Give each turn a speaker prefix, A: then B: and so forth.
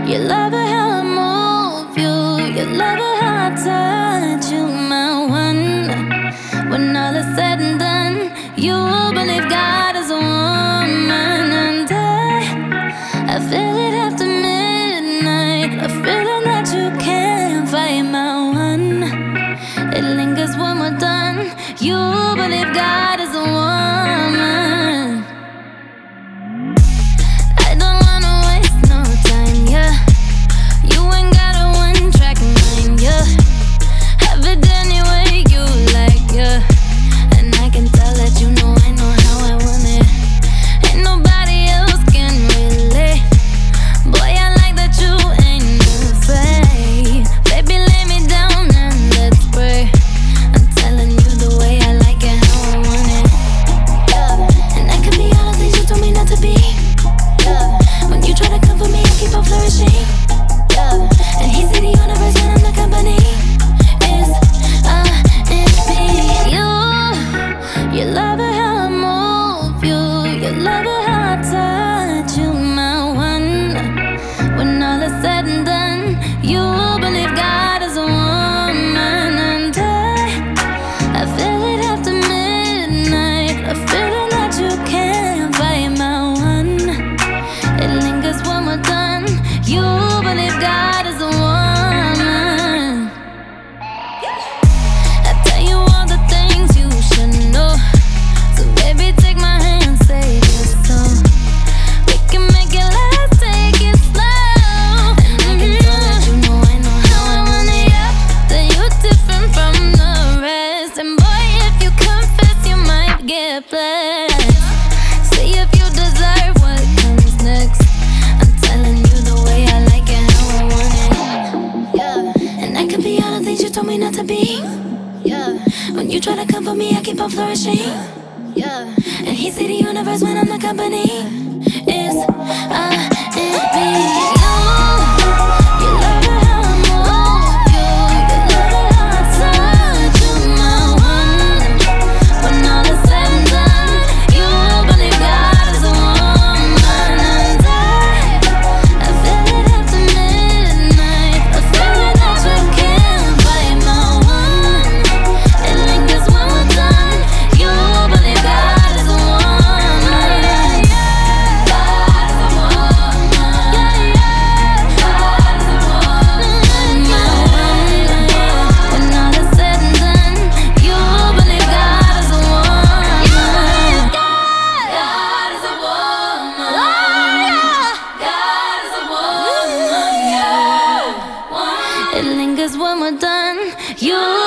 A: You love it how I move you. You love it how I touch you, my one. When all is said and done, you believe God is a woman, and I feel it after midnight. A feeling that you can't fight, my one. It lingers when we're done. You believe God is a woman. I don't wanna waste no time, yeah. You ain't got a one-track mind, yeah. Have it any way you like, yeah. And I can tell that you know I know how I want it. Ain't nobody else can relate. Boy, I like that you ain't afraid. Baby, lay me down and let's pray. I'm telling you the way I like it, how I want it, yeah. And I can be all the things you told me not to be, yeah. When you try to come for me, I keep on flourishing, yeah. And he said the universe when I'm the company is me. You love it how I move you. You love it how I touch you, my one. When all is said and done, you believe God is a woman, and I feel it after midnight. A feeling that you can't fight, my one. It lingers when we're done. You believe God is a woman. I tell you all the things you should know. So baby, take my hand, save your soul. We can make it last, take it slow. And I can tell that you know I know how I want it, yeah. That you're different from the rest. And boy, if you confess, you might get blessed. See if you deserve what comes next. I'm telling you the way I like it, how I want it, yeah. And I can be all the things you told me not to be, yeah. When you try to come for me, I keep on flourishing, yeah. And he see the universe when I'm the company is me. You love it how I move you. You love it how I touch you, my one. When all is said and done, you believe God is a woman, and I feel it after midnight. A feeling that you can't fight, my one. It lingers when we're done. You believe God is a woman, yeah. God is a woman, yeah, yeah. God is a woman, my one. When all is said and done, you believe God is a woman. God is a woman. God is a woman, yeah. It lingers when we're done. You